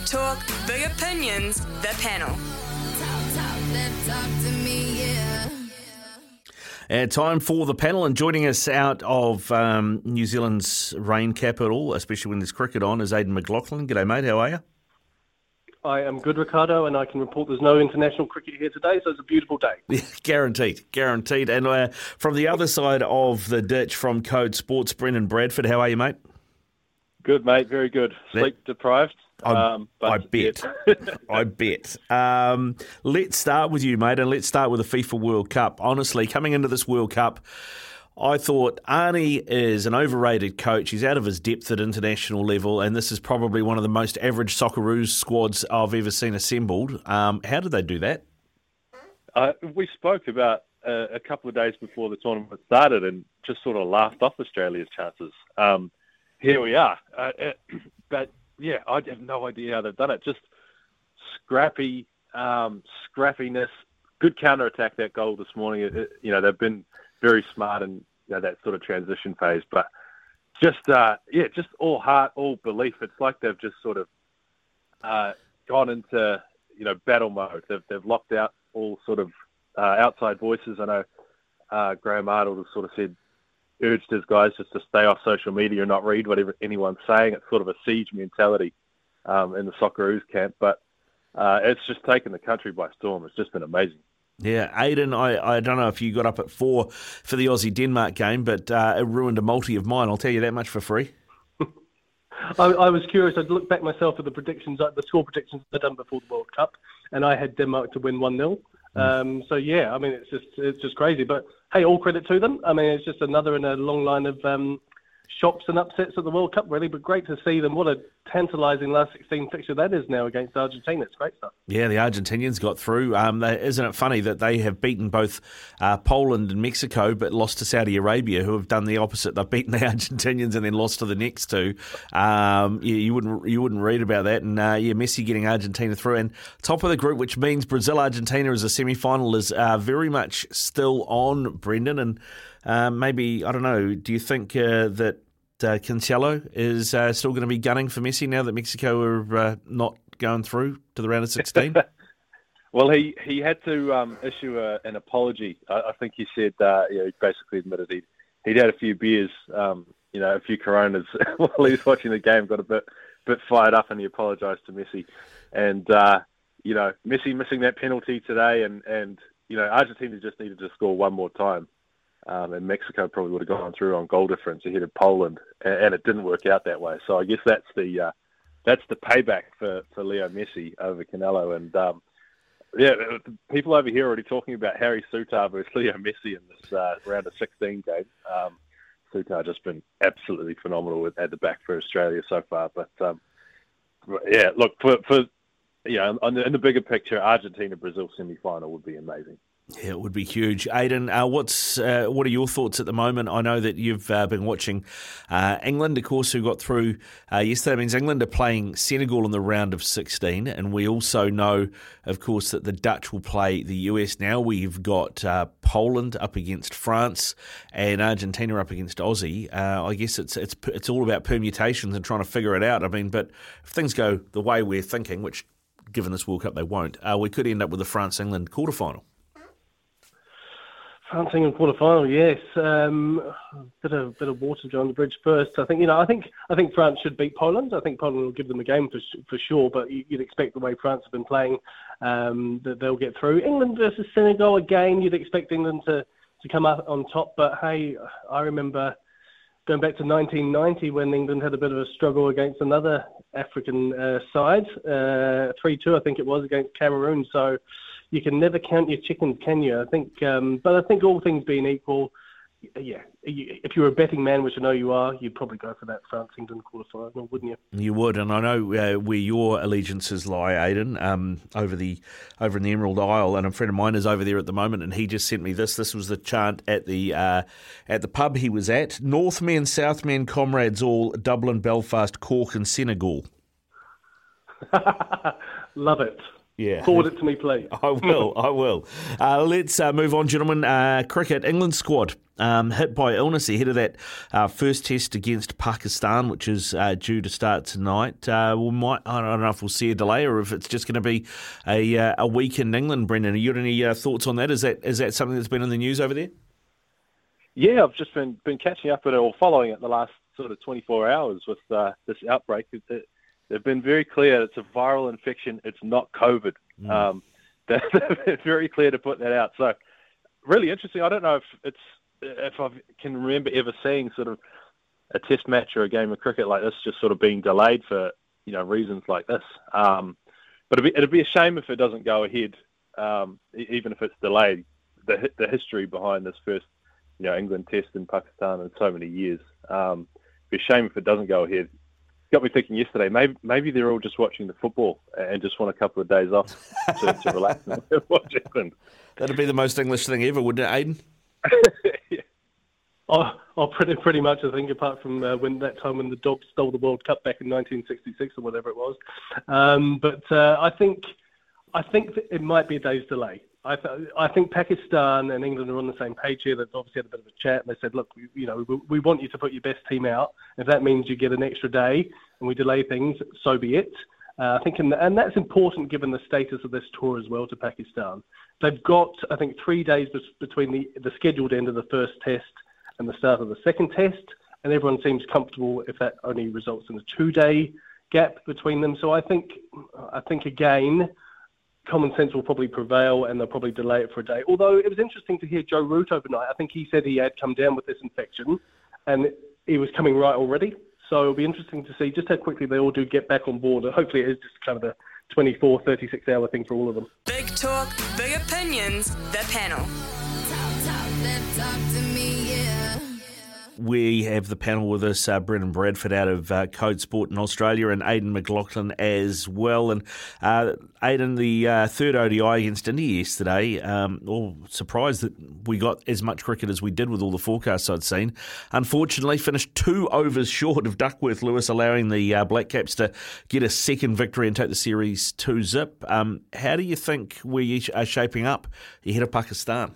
talk, big opinions, the panel. Talk to me, yeah. Time for the panel, and joining us out of New Zealand's rain capital, especially when there's cricket on, is Aidan McLaughlin. G'day, mate. How are you? I am good, Ricardo, and I can report there's no international cricket here today, so it's a beautiful day. Guaranteed. And from the other side of the ditch from Code Sports, Brendan Bradford. How are you, mate? Good, mate. Very good. Sleep deprived. I bet. I bet. Let's start with you, mate, and let's start with the FIFA World Cup. Honestly, coming into this World Cup, I thought Arnie is an overrated coach. He's out of his depth at international level, and this is probably one of the most average Socceroos squads I've ever seen assembled. How did they do that? We spoke about a couple of days before the tournament started and just sort of laughed off Australia's chances. Here we are. But, yeah, I have no idea how they've done it. Just scrappiness, good counter-attack, that goal this morning. They've been very smart in that sort of transition phase. But just all heart, all belief. It's like they've just sort of gone into, battle mode. They've locked out all sort of outside voices. I know Graham Arnold has sort of urged his guys just to stay off social media and not read whatever anyone's saying. It's sort of a siege mentality in the Socceroos camp, but it's just taken the country by storm. It's just been amazing. Yeah, Aidan, I don't know if you got up at 4 for the Aussie-Denmark game, but it ruined a multi of mine. I'll tell you that much for free. I was curious. I'd looked back myself at the score predictions I'd done before the World Cup, and I had Denmark to win 1-0. So yeah, I mean, it's just crazy. But hey, all credit to them. I mean, it's just another in a long line of shocks and upsets at the World Cup, really. But great to see them. What a tantalising last 16 fixture that is now against Argentina. It's great stuff. Yeah, the Argentinians got through. Isn't it funny that they have beaten both Poland and Mexico, but lost to Saudi Arabia, who have done the opposite? They've beaten the Argentinians and then lost to the next two. You wouldn't read about that. And Messi getting Argentina through, and top of the group, which means Brazil-Argentina as a semi-final is very much still on, Brendan. And maybe, I don't know, do you think that Cancelo is still going to be gunning for Messi now that Mexico are not going through to the round of 16? Well, he had to issue an apology. I think he said he basically admitted he'd had a few beers, a few Coronas while he was watching the game, got a bit fired up, and he apologised to Messi. And Messi missing that penalty today, and Argentina just needed to score one more time. And Mexico probably would have gone through on goal difference ahead of Poland, and it didn't work out that way. So I guess that's the payback for Leo Messi over Canelo. And people over here are already talking about Harry Souttar versus Leo Messi in this round of 16 game. Souttar just been absolutely phenomenal at the back for Australia so far. But look in the bigger picture, Argentina-Brazil semi-final would be amazing. Yeah, it would be huge. Aidan, what are your thoughts at the moment? I know that you've been watching England, of course, who got through yesterday. It means England are playing Senegal in the round of 16, and we also know, of course, that the Dutch will play the US. Now we've got Poland up against France and Argentina up against Aussie. I guess it's all about permutations and trying to figure it out. I mean, but if things go the way we're thinking, which given this World Cup they won't, we could end up with a France-England quarterfinal. France-England quarter-final, yes. Bit of water on the bridge first. I think France should beat Poland. I think Poland will give them a game for sure. But you'd expect the way France have been playing that they'll get through. England versus Senegal again. You'd expect England to come up on top. But hey, I remember going back to 1990 when England had a bit of a struggle against another African side, 3-2 I think it was against Cameroon. So. You can never count your chickens, can you? I think, but I think all things being equal, if you're a betting man, which I know you are, you'd probably go for that France-England quarterfinal, wouldn't you? You would, and I know where your allegiances lie, Aidan, over in the Emerald Isle, and a friend of mine is over there at the moment, and he just sent me this. This was the chant at the pub he was at. Northmen, Southmen, comrades all, Dublin, Belfast, Cork and Senegal. Love it. Yeah. Forward it to me, please. I will. Let's move on, gentlemen. Cricket, England squad. hit by illness ahead of that first test against Pakistan, which is due to start tonight. I don't know if we'll see a delay or if it's just going to be a week in England. Brendan, have you got any thoughts on that? Is that something that's been in the news over there? Yeah, I've just been catching up with it or following it the last sort of 24 hours with this outbreak. They've been very clear it's a viral infection. It's not COVID. They've been very clear to put that out. So really interesting. I don't know if I can remember ever seeing sort of a test match or a game of cricket like this just sort of being delayed for, reasons like this. But it'd be a shame if it doesn't go ahead, even if it's delayed. The history behind this first, England test in Pakistan in so many years. It'd be a shame if it doesn't go ahead. Got me thinking yesterday, maybe they're all just watching the football and just want a couple of days off to relax and watch England. That'd be the most English thing ever, wouldn't it, Aidan? Yeah. Oh, pretty much. I think, apart from when the Dogs stole the World Cup back in 1966 or whatever it was. But I think that it might be a day's delay. I think Pakistan and England are on the same page here. They've obviously had a bit of a chat, and they said, look, we want you to put your best team out. If that means you get an extra day and we delay things, so be it. I think, and that's important given the status of this tour as well to Pakistan. They've got, I think, 3 days between the scheduled end of the first test and the start of the second test, and everyone seems comfortable if that only results in a 2-day gap between them. So I think again, common sense will probably prevail, and they'll probably delay it for a day. Although it was interesting to hear Joe Root overnight. I think he said he had come down with this infection, and he was coming right already. So it'll be interesting to see just how quickly they all do get back on board. Hopefully it is just kind of a 24, 36-hour thing for all of them. Big talk, big opinions, the panel. Talk to me, yeah. We have the panel with us, Brendan Bradford out of Code Sport in Australia, and Aidan McLaughlin as well. And Aidan, the third ODI against India yesterday, all surprised that we got as much cricket as we did with all the forecasts I'd seen. Unfortunately, finished 2 overs short of Duckworth Lewis, allowing the Black Caps to get a second victory and take the series 2-zip. How do you think we are shaping up ahead of Pakistan?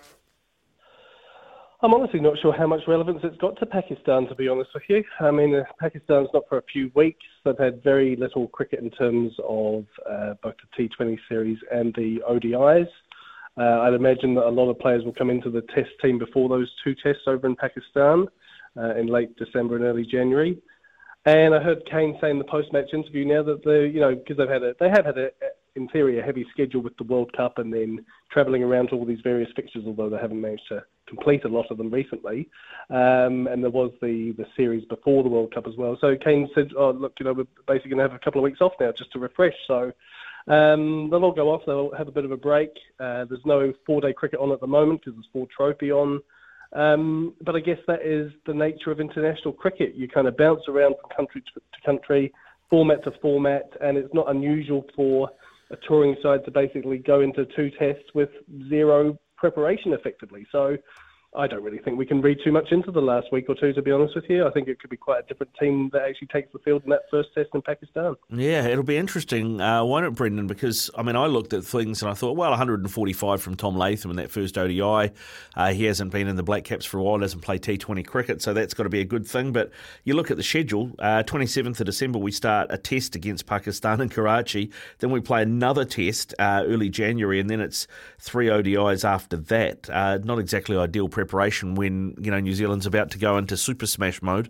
I'm honestly not sure how much relevance it's got to Pakistan, to be honest with you. I mean, Pakistan's not for a few weeks. They've had very little cricket in terms of both the T20 series and the ODIs. I'd imagine that a lot of players will come into the test team before those 2 tests over in Pakistan in late December and early January. And I heard Kane say in the post-match interview now that because they have had in theory a heavy schedule with the World Cup and then travelling around to all these various fixtures, although they haven't managed to complete a lot of them recently. And there was the series before the World Cup as well. So Kane said, oh, look, we're basically going to have a couple of weeks off now just to refresh. So they'll all go off. They'll have a bit of a break. There's no 4-day cricket on at the moment because there's 4 trophy on. But I guess that is the nature of international cricket. You kind of bounce around from country to country, format to format, and it's not unusual for a touring side to basically go into 2 tests with 0 preparation effectively. So I don't really think we can read too much into the last week or 2, to be honest with you. I think it could be quite a different team that actually takes the field in that first test in Pakistan. Yeah, it'll be interesting, won't it, Brendan? Because, I mean, I looked at things and I thought, well, 145 from Tom Latham in that first ODI. He hasn't been in the Black Caps for a while, hasn't played T20 cricket, so that's got to be a good thing. But you look at the schedule, 27th of December, we start a test against Pakistan in Karachi. Then we play another test early January, and then it's 3 ODIs after that. Not exactly ideal preparation when New Zealand's about to go into Super Smash mode.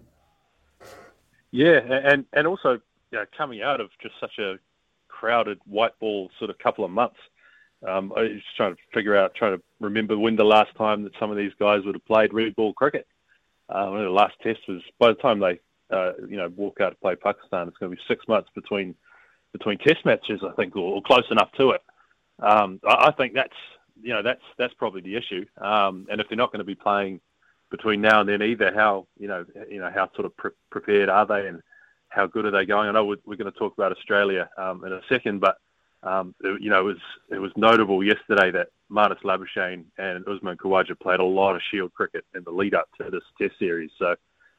Yeah, and also coming out of just such a crowded white ball sort of couple of months, I was trying to remember when the last time that some of these guys would have played red ball cricket. The last test was, by the time they walk out to play Pakistan, it's going to be 6 months between test matches, I think, or close enough to it. I think that's probably the issue. And if they're not going to be playing between now and then either, how sort of prepared are they and how good are they going? I know we're going to talk about Australia in a second, but it was notable yesterday that Marnus Labuschagne and Usman Khawaja played a lot of Shield cricket in the lead up to this Test series. So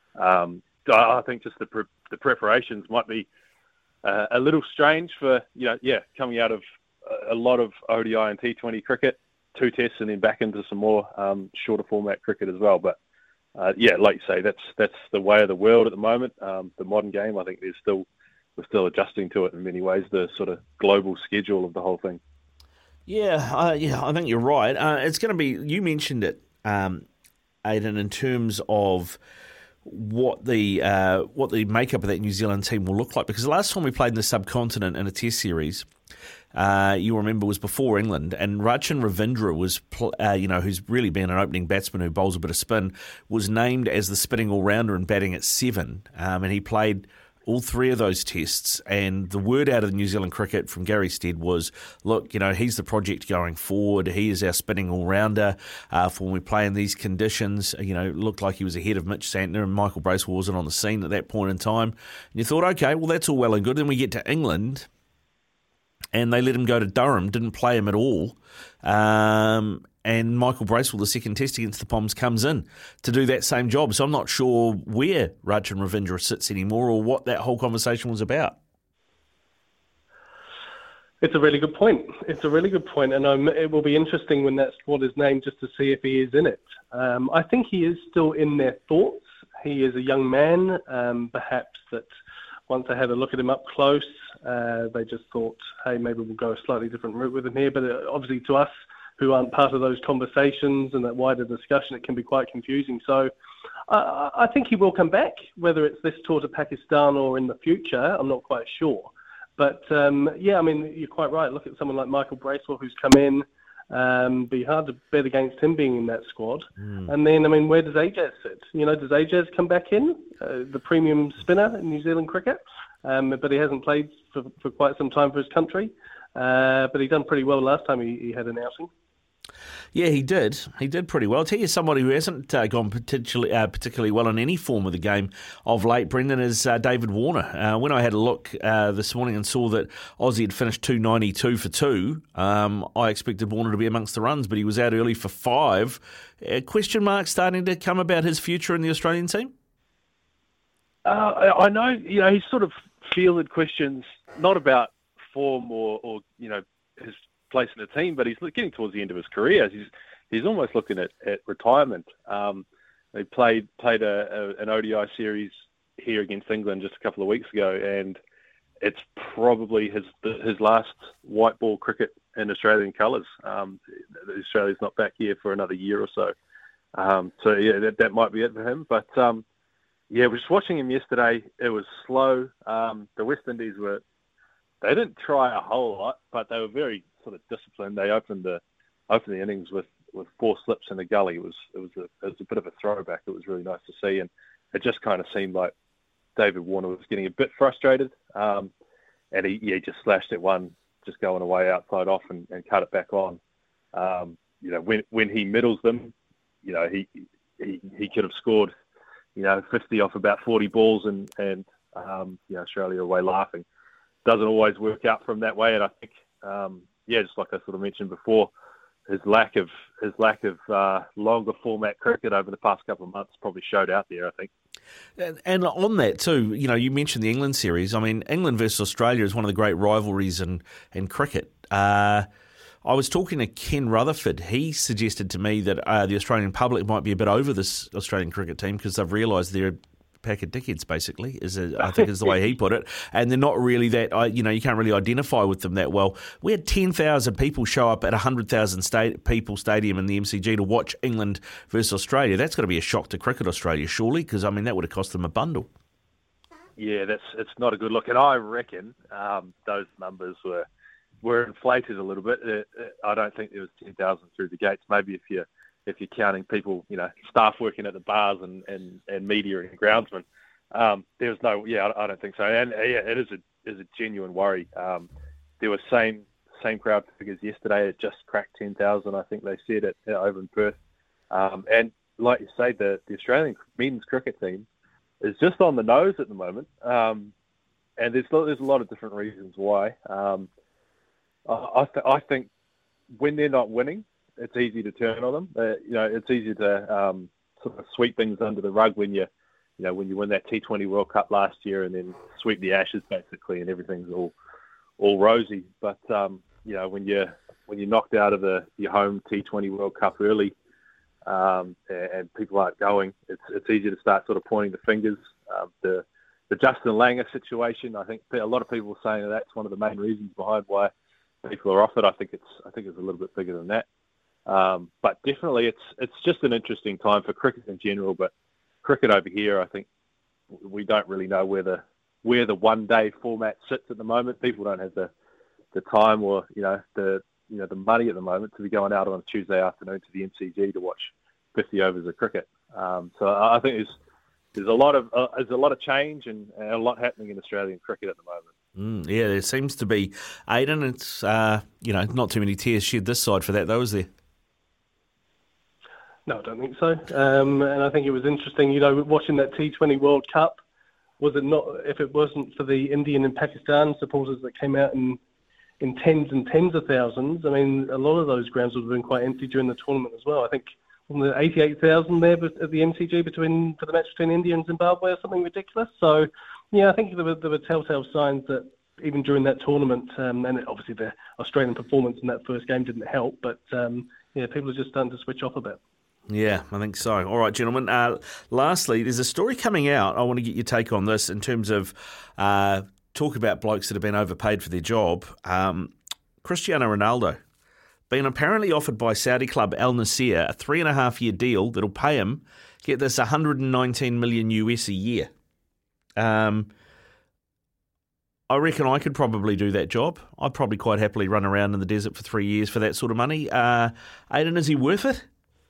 I think just the preparations might be a little strange for coming out of a lot of ODI and T20 cricket. 2 tests and then back into some more shorter format cricket as well. But like you say, that's the way of the world at the moment. The modern game, I think we're still adjusting to it in many ways, the sort of global schedule of the whole thing. I think you're right. It's going to be, you mentioned it, Aidan, in terms of what the makeup of that New Zealand team will look like. Because the last time we played in the subcontinent in a test series, you remember, was before England, and Rachin Ravindra was, who's really been an opening batsman who bowls a bit of spin, was named as the spinning all-rounder and batting at 7, and he played all 3 of those tests, and the word out of New Zealand cricket from Gary Stead was, look, he's the project going forward. He is our spinning all-rounder for when we play in these conditions. It looked like he was ahead of Mitch Santner, and Michael Bracewell wasn't on the scene at that point in time. And you thought, okay, well, that's all well and good. Then we get to England, and they let him go to Durham, didn't play him at all. And Michael Bracewell, the second test against the Poms, comes in to do that same job. So I'm not sure where Rachin Ravindra sits anymore or what that whole conversation was about. It's a really good point. And it will be interesting when that squad is named just to see if he is in it. I think he is still in their thoughts. He is a young man, perhaps that once they had a look at him up close, they just thought, hey, maybe we'll go a slightly different route with him here. But obviously to us, who aren't part of those conversations and that wider discussion, it can be quite confusing. So I think he will come back, whether it's this tour to Pakistan or in the future, I'm not quite sure. But, you're quite right. Look at someone like Michael Bracewell who's come in. Be hard to bet against him being in that squad. And then, where does Ajaz sit? Does Ajaz come back in, the premium spinner in New Zealand cricket? But he hasn't played for quite some time for his country. But he done pretty well last time he had an outing. Yeah, he did. He did pretty well. I'll tell you somebody who hasn't gone particularly well in any form of the game of late, Brendan, is David Warner. When I had a look this morning and saw that Aussie had finished 292 for 2, I expected Warner to be amongst the runs, but he was out early for 5. Question marks starting to come about his future in the Australian team? I know, he's sort of fielded questions, not about form or his place in the team, but he's getting towards the end of his career. He's almost looking at retirement. He played an ODI series here against England just a couple of weeks ago, and it's probably his last white ball cricket in Australian colours. Australia's not back here for another year or so. That might be it for him. But just watching him yesterday, it was slow. The West Indies they didn't try a whole lot, but they were very sort of disciplined. They opened the innings with 4 slips in the gully. It was a bit of a throwback. It was really nice to see, and it just kind of seemed like David Warner was getting a bit frustrated, and he just slashed at one, just going away outside off and cut it back on. When he middles them, he could have scored, 50 off about 40 balls, and Australia away laughing. Doesn't always work out from that way, and I think, just like I sort of mentioned before, his lack of longer format cricket over the past couple of months probably showed out there, I think. And on that too, you mentioned the England series. I mean, England versus Australia is one of the great rivalries in cricket. I was talking to Ken Rutherford. He suggested to me that the Australian public might be a bit over this Australian cricket team because they've realised they're pack of dickheads, basically, I think is the way he put it. And they're not really that, you can't really identify with them that well. We had 10,000 people show up at a 100,000 people stadium in the MCG to watch England versus Australia. That's got to be a shock to Cricket Australia, surely, because, that would have cost them a bundle. Yeah, it's not a good look. And I reckon those numbers were inflated a little bit. I don't think there was 10,000 through the gates. Maybe if you're counting people, staff working at the bars and media and groundsmen, there's no. I don't think so. And it is a genuine worry. There were same crowd figures yesterday. It just cracked 10,000. I think they said it over in Perth. And like you say, the Australian men's cricket team is just on the nose at the moment. And there's a lot of different reasons why. I think when they're not winning, it's easy to turn on them. It's easy to sort of sweep things under the rug when you win that T20 World Cup last year and then sweep the Ashes basically, and everything's all rosy. But when you're when you're knocked out of your home T20 World Cup early, and people aren't going, it's easy to start sort of pointing the fingers. The Justin Langer situation, I think a lot of people are saying that's one of the main reasons behind why people are off it. I think it's a little bit bigger than that. But definitely it's just an interesting time for cricket in general. But cricket over here, I think we don't really know where the one-day format sits at the moment. People don't have the time or the money at the moment to be going out on a Tuesday afternoon to the MCG to watch 50 overs of cricket. So I think there's a lot of change and a lot happening in Australian cricket at the moment. Yeah, there seems to be. Aidan, it's not too many tears shed this side for that, though, is there? No, I don't think so. And I think it was interesting, watching that T20 World Cup. Was it not, if it wasn't for the Indian and Pakistan supporters that came out in tens and tens of thousands, I mean, a lot of those grounds would have been quite empty during the tournament as well. I think from the 88,000 there at the MCG for the match between India and Zimbabwe or something ridiculous. So, yeah, I think there were telltale signs that even during that tournament, and obviously the Australian performance in that first game didn't help, but people are just starting to switch off a bit. Yeah, I think so. All right, gentlemen. Lastly, there's a story coming out. I want to get your take on this in terms of talk about blokes that have been overpaid for their job. Cristiano Ronaldo been apparently offered by Saudi club Al Nassr a 3.5-year deal that'll pay him, get this, $119 million US a year. I reckon I could probably do that job. I'd probably quite happily run around in the desert for 3 years for that sort of money. Aidan, is he worth it?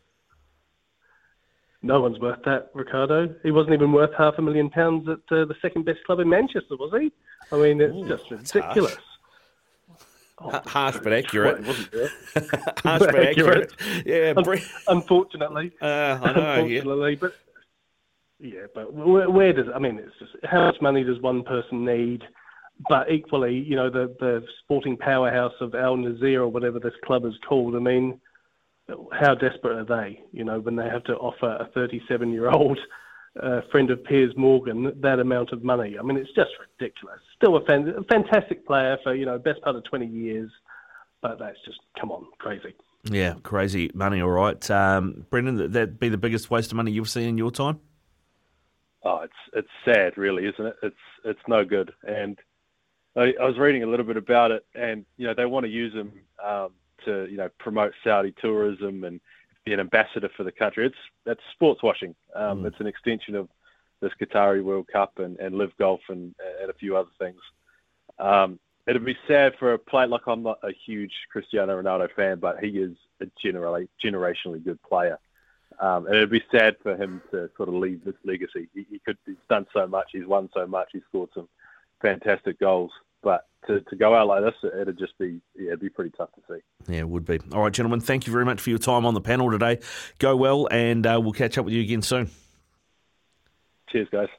No one's worth that, Ricardo. He wasn't even worth £500,000 at the second best club in Manchester, was he? I mean, it's just ridiculous. Harsh but accurate. Harsh but accurate. Yeah, unfortunately. I know. Unfortunately, but where does? I mean, it's just how much money does one person need? But equally, the sporting powerhouse of Al Nassr or whatever this club is called. I mean, how desperate are they? When they have to offer a 37-year-old friend of Piers Morgan that amount of money. I mean, it's just ridiculous. Still a fantastic player for best part of 20 years, but that's just crazy. Yeah, crazy money. All right, Brendan, that'd be the biggest waste of money you've seen in your time. Oh, it's sad, really, isn't it? It's no good. And I was reading a little bit about it, and they want to use him to promote Saudi tourism and be an ambassador for the country. That's sports washing. It's an extension of this Qatari World Cup and Live Golf and a few other things. It'd be sad for a player. Like, I'm not a huge Cristiano Ronaldo fan, but he is a generationally good player. And it'd be sad for him to sort of leave this legacy. He's done so much. He's won so much. He's scored some fantastic goals. But to go out like this, it'd be pretty tough to see. Yeah, it would be. All right, gentlemen, thank you very much for your time on the panel today. Go well, and we'll catch up with you again soon. Cheers, guys.